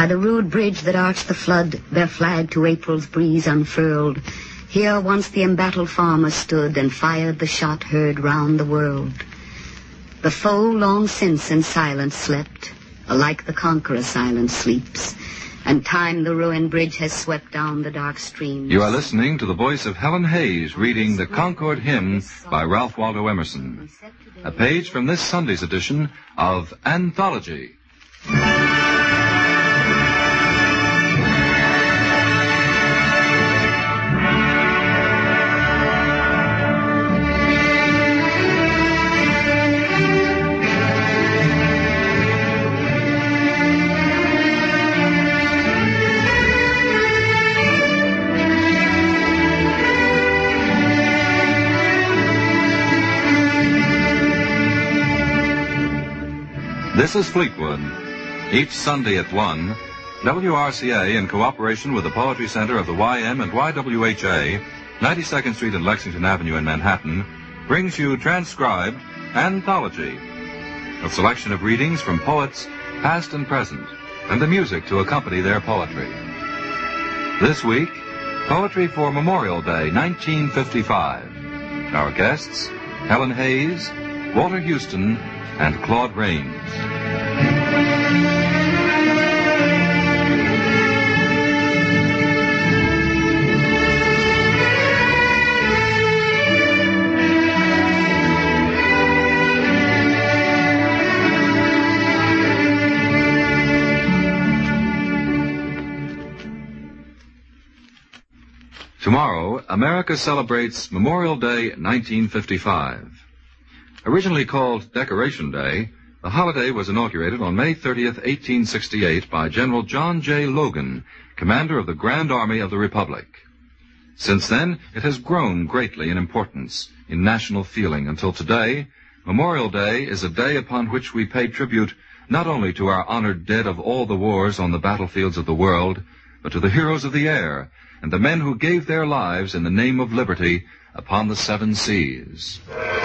By the rude bridge that arched the flood, their flag to April's breeze unfurled, here once the embattled farmer stood and fired the shot heard round the world. The foe long since in silence slept, alike the conqueror silent sleeps, and time the ruined bridge has swept down the dark streams. You are listening to the voice of Helen Hayes reading the Concord Hymn by Ralph Waldo Emerson, a page from this Sunday's edition of Anthology. This is Fleetwood. Each Sunday at 1, WRCA, in cooperation with the Poetry Center of the YM and YWHA, 92nd Street and Lexington Avenue in Manhattan, brings you transcribed Anthology, a selection of readings from poets past and present, and the music to accompany their poetry. This week, poetry for Memorial Day, 1955. Our guests, Helen Hayes, Walter Houston, and Claude Rains. Tomorrow, America celebrates Memorial Day 1955. Originally called Decoration Day, the holiday was inaugurated on May 30th, 1868 by General John J. Logan, commander of the Grand Army of the Republic. Since then, it has grown greatly in importance in national feeling until today. Memorial Day is a day upon which we pay tribute not only to our honored dead of all the wars on the battlefields of the world, but to the heroes of the air and the men who gave their lives in the name of liberty upon the seven seas.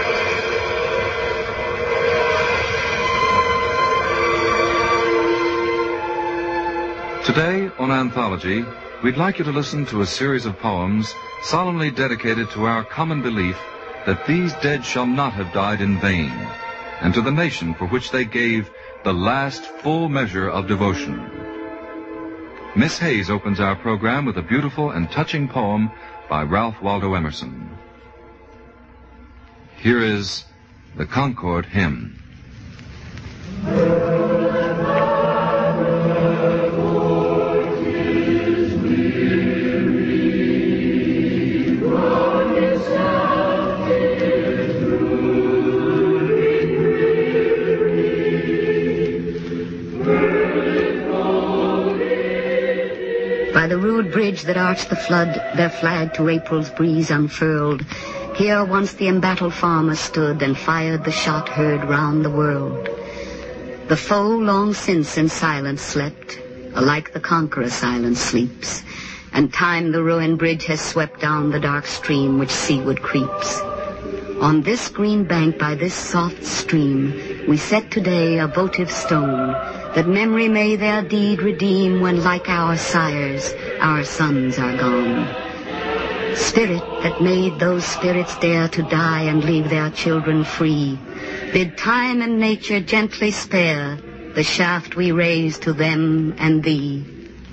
Today, on Anthology, we'd like you to listen to a series of poems solemnly dedicated to our common belief that these dead shall not have died in vain, and to the nation for which they gave the last full measure of devotion. Miss Hayes opens our program with a beautiful and touching poem by Ralph Waldo Emerson. Here is the Concord Hymn. By the rude bridge that arched the flood, their flag to April's breeze unfurled, here once the embattled farmer stood and fired the shot heard round the world. The foe long since in silence slept, alike the conqueror silent sleeps, and time the ruined bridge has swept down the dark stream which seaward creeps. On this green bank by this soft stream we set today a votive stone, that memory may their deed redeem when, like our sires, our sons are gone. Spirit that made those spirits dare to die and leave their children free, bid time and nature gently spare the shaft we raise to them and thee.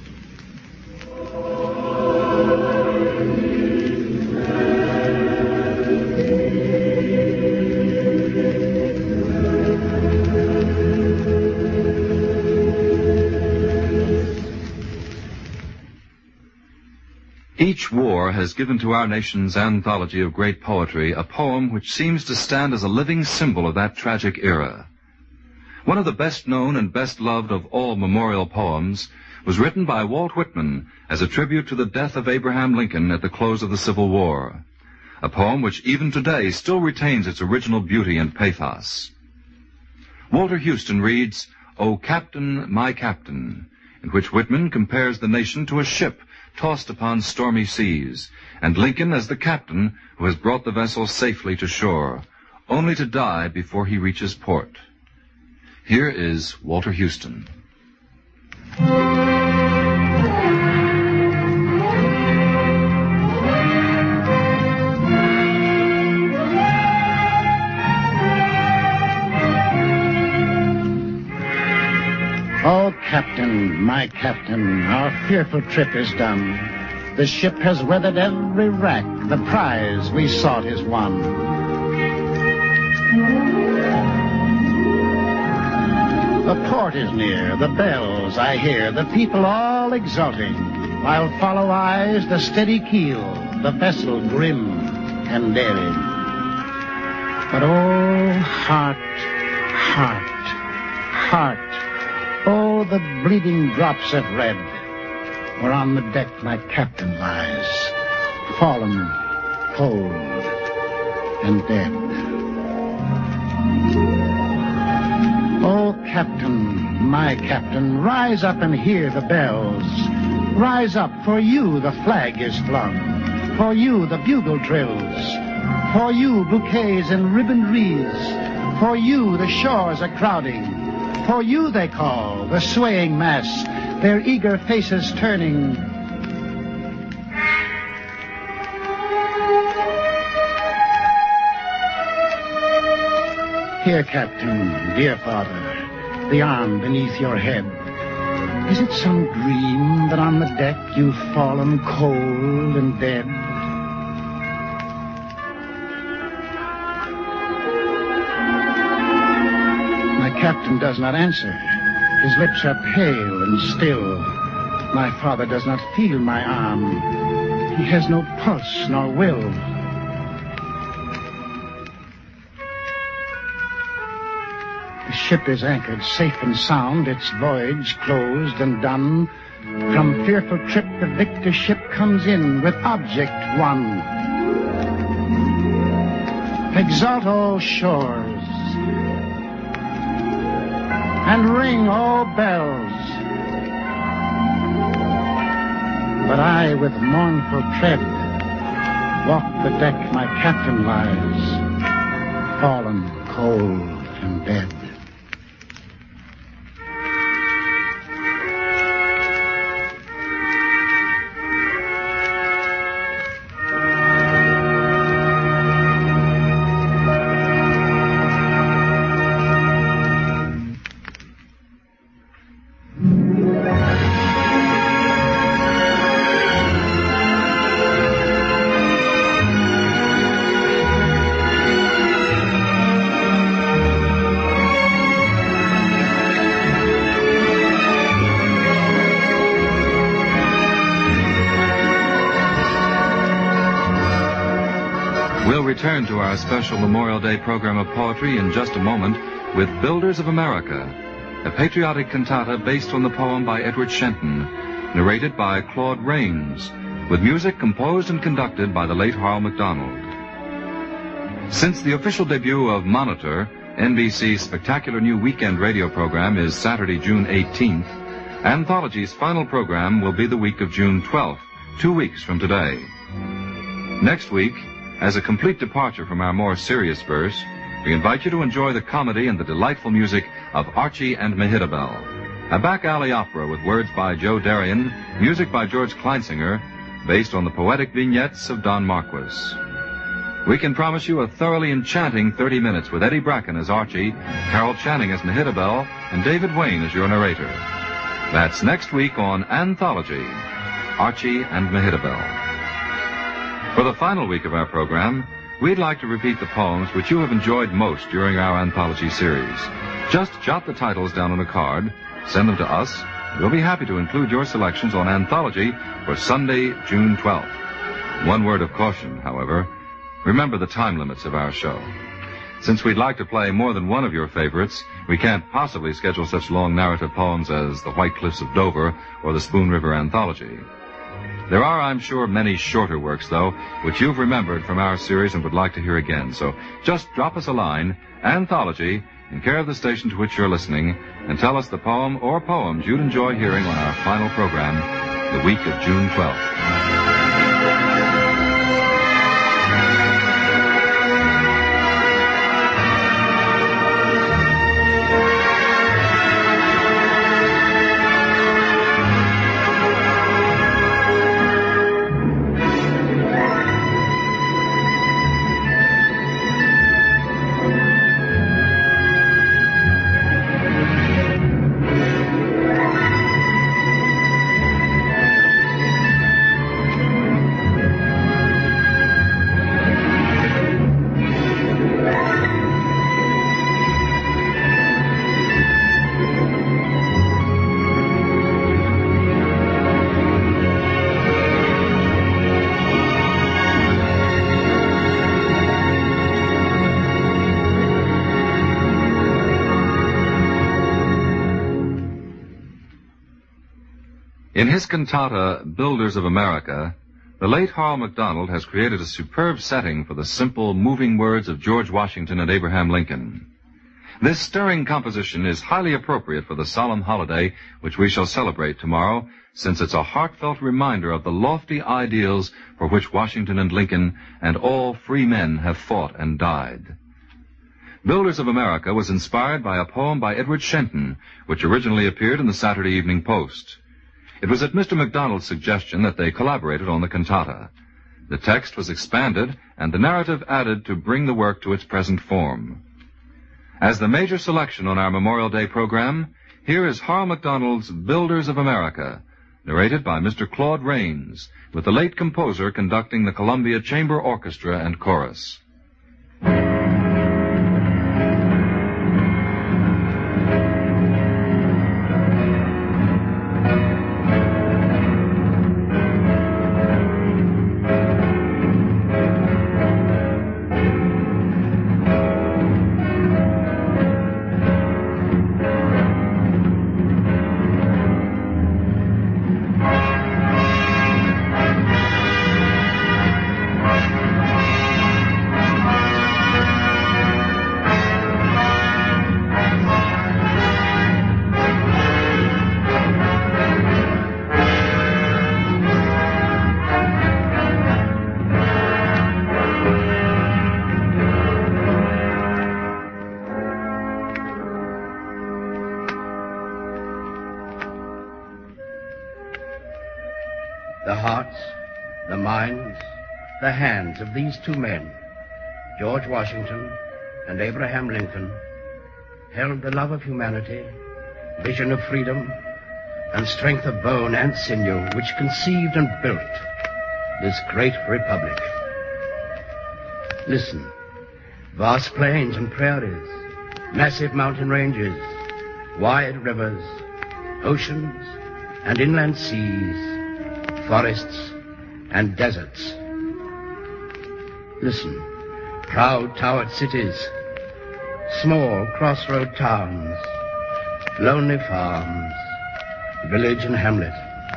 Each war has given to our nation's anthology of great poetry a poem which seems to stand as a living symbol of that tragic era. One of the best known and best loved of all memorial poems was written by Walt Whitman as a tribute to the death of Abraham Lincoln at the close of the Civil War, a poem which even today still retains its original beauty and pathos. Walter Houston reads, "O Captain, My Captain," in which Whitman compares the nation to a ship tossed upon stormy seas, and Lincoln as the captain who has brought the vessel safely to shore, only to die before he reaches port. Here is Walter Houston. my captain, our fearful trip is done. The ship has weathered every wrack. The prize we sought is won. The port is near, the bells I hear, the people all exulting, while follow eyes the steady keel, the vessel grim and daring. But oh, heart, oh, the bleeding drops of red, where on the deck my captain lies, fallen, cold, and dead. Oh, captain, my captain, rise up and hear the bells. Rise up, for you the flag is flung. For you the bugle trills. For you bouquets and ribboned wreaths. For you the shores are crowding. For you they call, the swaying mass, their eager faces turning. Here, Captain, dear father, the arm beneath your head. Is it some dream that on the deck you've fallen cold and dead? My captain does not answer. His lips are pale and still. My father does not feel my arm. He has no pulse nor will. The ship is anchored safe and sound, its voyage closed and done. From fearful trip the victor ship comes in with object won. Exult, all shores, and ring, all bells. But I, with mournful tread, walk the deck my captain lies, fallen cold and dead. We'll return to our special Memorial Day program of poetry in just a moment with Builders of America, a patriotic cantata based on the poem by Edward Shenton, narrated by Claude Rains, with music composed and conducted by the late Harl McDonald. Since the official debut of Monitor, NBC's spectacular new weekend radio program, is Saturday, June 18th, Anthology's final program will be the week of June 12th, 2 weeks from today. Next week, as a complete departure from our more serious verse, we invite you to enjoy the comedy and the delightful music of Archie and Mehitabel, a back-alley opera with words by Joe Darien, music by George Kleinsinger, based on the poetic vignettes of Don Marquis. We can promise you a thoroughly enchanting 30 minutes with Eddie Bracken as Archie, Carol Channing as Mehitabel, and David Wayne as your narrator. That's next week on Anthology, Archie and Mehitabel. For the final week of our program, we'd like to repeat the poems which you have enjoyed most during our anthology series. Just jot the titles down on a card, send them to us, and we'll be happy to include your selections on Anthology for Sunday, June 12th. One word of caution, however. Remember the time limits of our show. Since we'd like to play more than one of your favorites, we can't possibly schedule such long narrative poems as The White Cliffs of Dover or The Spoon River Anthology. There are, I'm sure, many shorter works, though, which you've remembered from our series and would like to hear again. So just drop us a line, Anthology, in care of the station to which you're listening, and tell us the poem or poems you'd enjoy hearing on our final program, the week of June 12th. In his cantata, Builders of America, the late Harl MacDonald has created a superb setting for the simple, moving words of George Washington and Abraham Lincoln. This stirring composition is highly appropriate for the solemn holiday which we shall celebrate tomorrow, since it's a heartfelt reminder of the lofty ideals for which Washington and Lincoln and all free men have fought and died. Builders of America was inspired by a poem by Edward Shenton, which originally appeared in the Saturday Evening Post. It was at Mr. MacDonald's suggestion that they collaborated on the cantata. The text was expanded and the narrative added to bring the work to its present form. As the major selection on our Memorial Day program, here is Harl MacDonald's Builders of America, narrated by Mr. Claude Rains, with the late composer conducting the Columbia Chamber Orchestra and Chorus. The hearts, the minds, the hands of these two men, George Washington and Abraham Lincoln, held the love of humanity, vision of freedom, and strength of bone and sinew which conceived and built this great republic. Listen, vast plains and prairies, massive mountain ranges, wide rivers, oceans and inland seas, forests and deserts. Listen, proud towered cities, small crossroad towns, lonely farms, village and hamlet.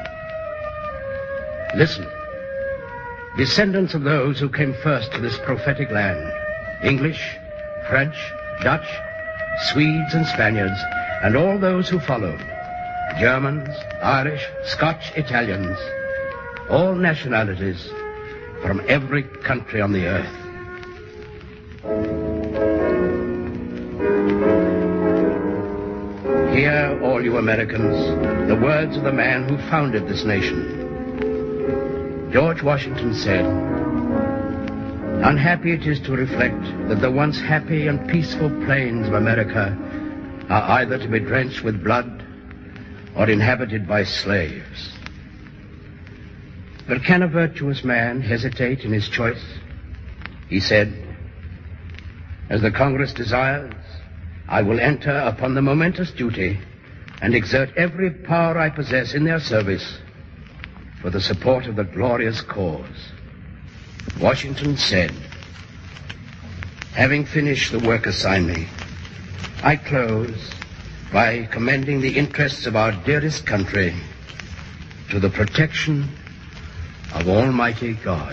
Listen, descendants of those who came first to this prophetic land, English, French, Dutch, Swedes and Spaniards, and all those who followed, Germans, Irish, Scotch, Italians, all nationalities from every country on the earth. Hear, all you Americans, the words of the man who founded this nation. George Washington said, "Unhappy it is to reflect that the once happy and peaceful plains of America are either to be drenched with blood or inhabited by slaves." But can a virtuous man hesitate in his choice? He said, "As the Congress desires, I will enter upon the momentous duty and exert every power I possess in their service for the support of the glorious cause." Washington said, "Having finished the work assigned me, I close by commending the interests of our dearest country to the protection of Almighty God."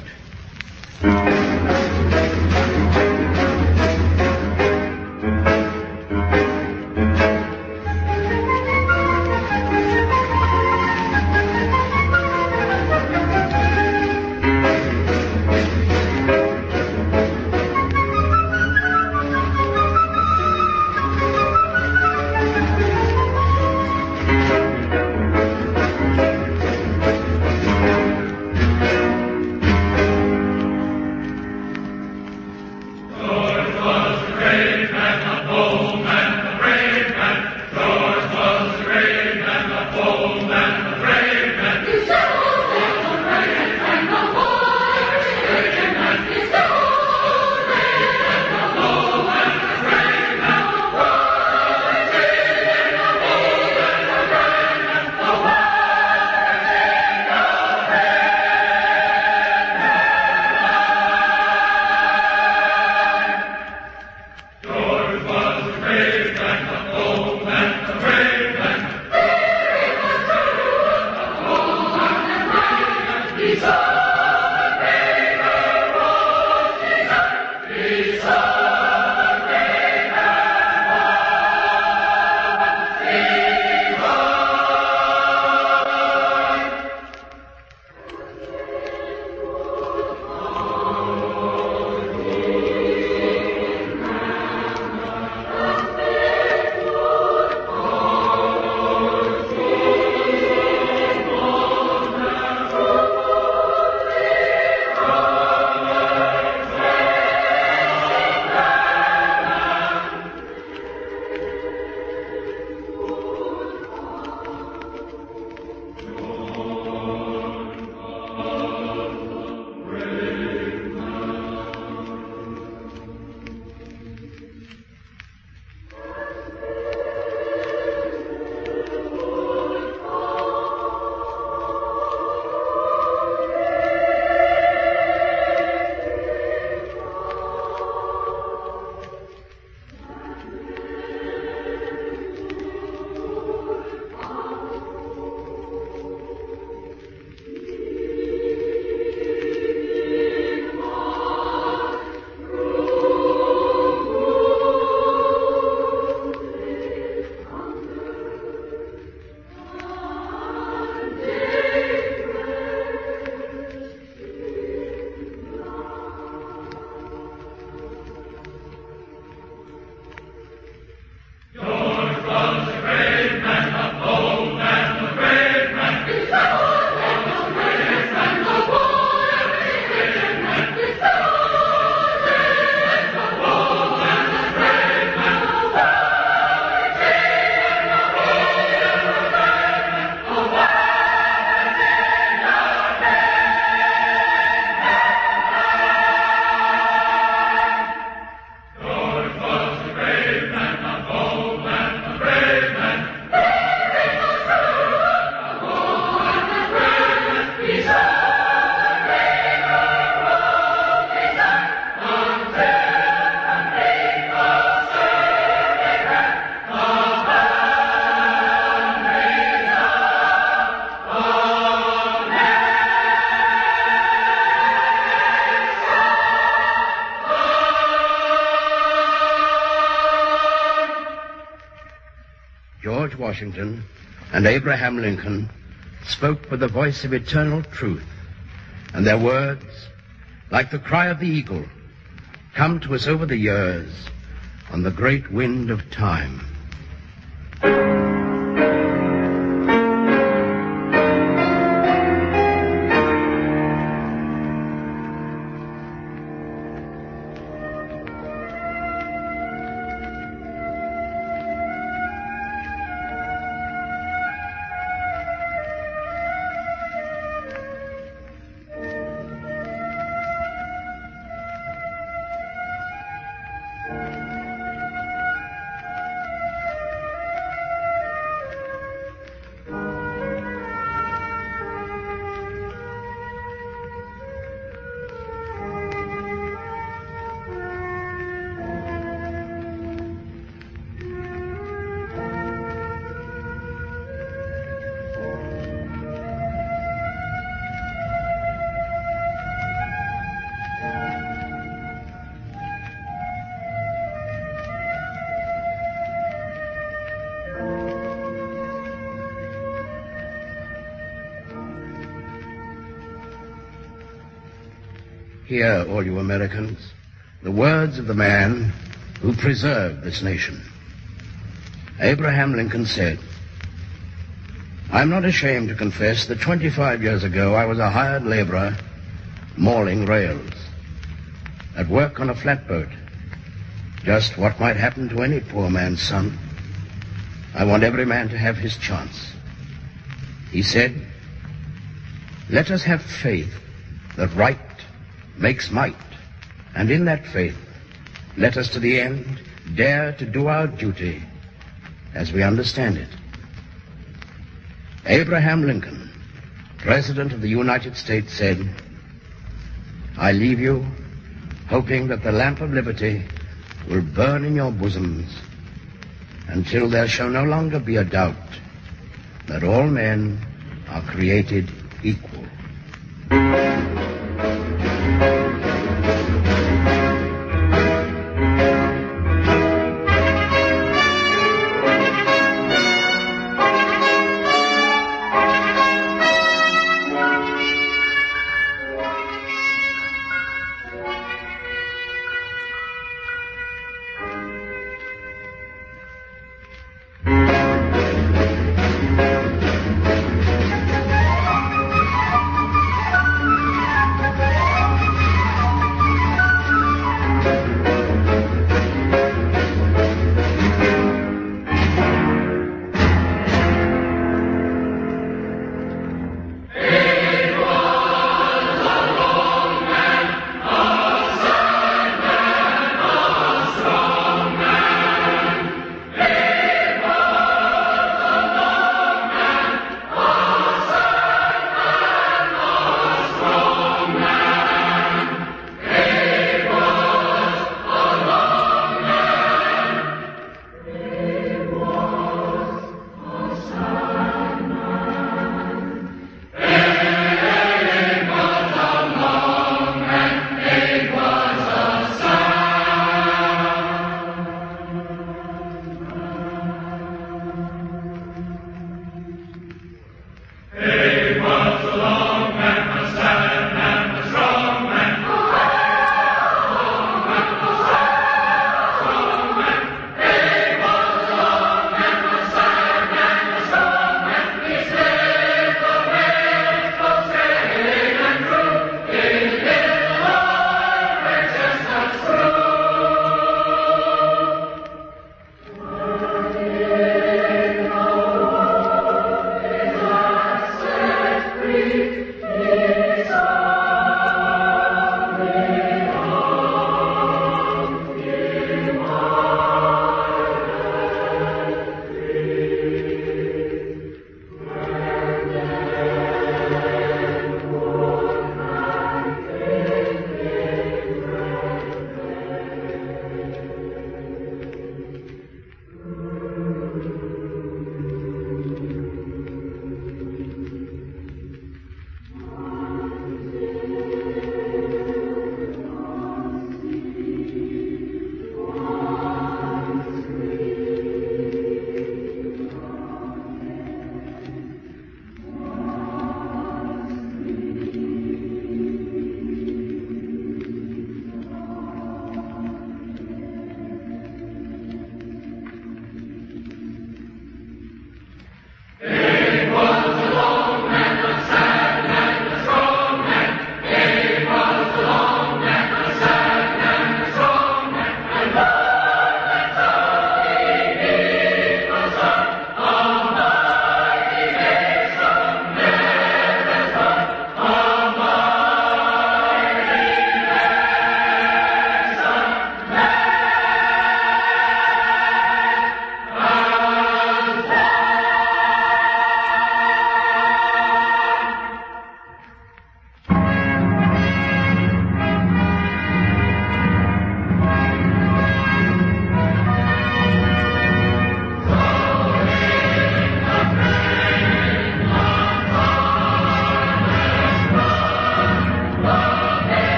George Washington and Abraham Lincoln spoke with the voice of eternal truth, and their words, like the cry of the eagle, come to us over the years on the great wind of time. Hear, all you Americans, the words of the man who preserved this nation. Abraham Lincoln said, "I'm not ashamed to confess that 25 years ago I was a hired laborer mauling rails, at work on a flatboat, just what might happen to any poor man's son. I want every man to have his chance." He said, "Let us have faith that right makes might, and in that faith, let us to the end dare to do our duty as we understand it." Abraham Lincoln, President of the United States, said, "I leave you hoping that the lamp of liberty will burn in your bosoms until there shall no longer be a doubt that all men are created equal."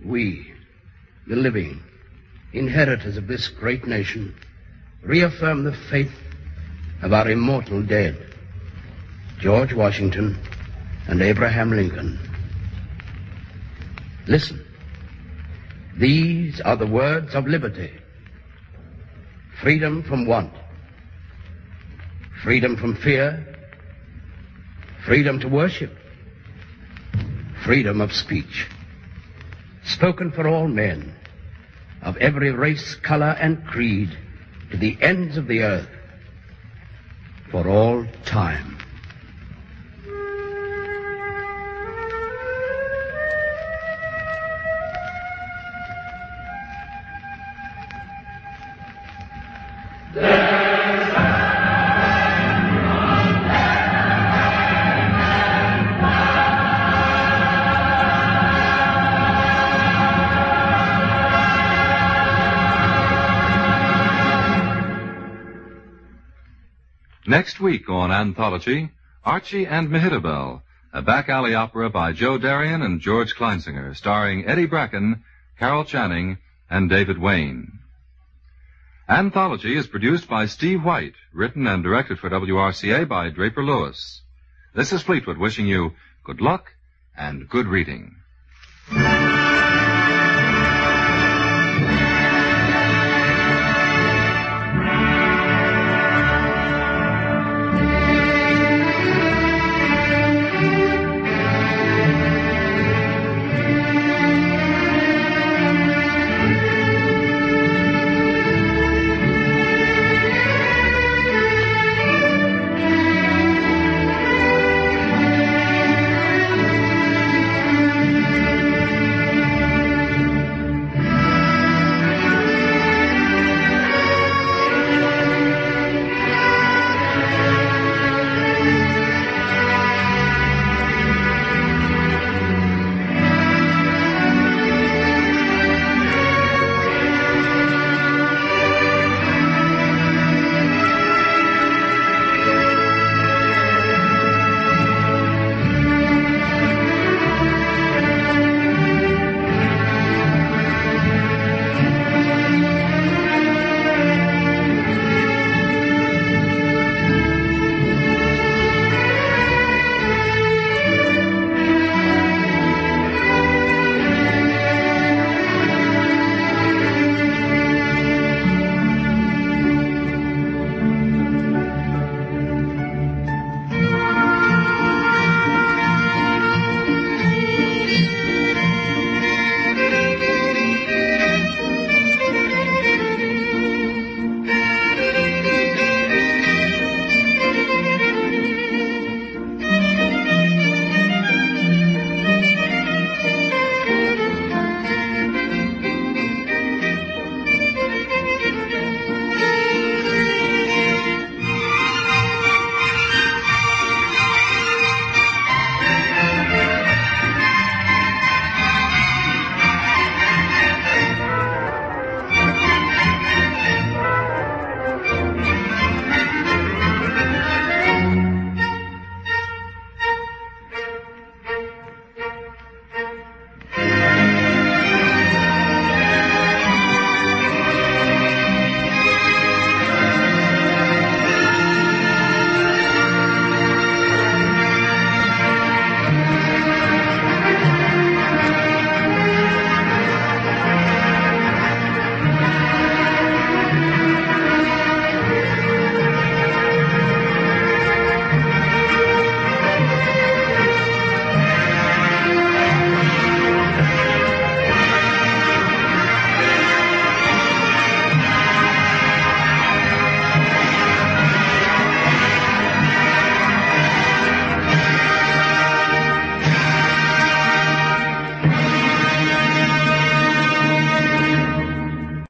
we, the living, inheritors of this great nation, reaffirm the faith of our immortal dead, George Washington and Abraham Lincoln. Listen. These are the words of liberty. Freedom from want. Freedom from fear. Freedom to worship. Freedom of speech. Spoken for all men, of every race, color, and creed, to the ends of the earth, for all time. Next week on Anthology, Archie and Mehitabel, a back-alley opera by Joe Darien and George Kleinsinger, starring Eddie Bracken, Carol Channing, and David Wayne. Anthology is produced by Steve White, written and directed for WRCA by Draper Lewis. This is Fleetwood wishing you good luck and good reading.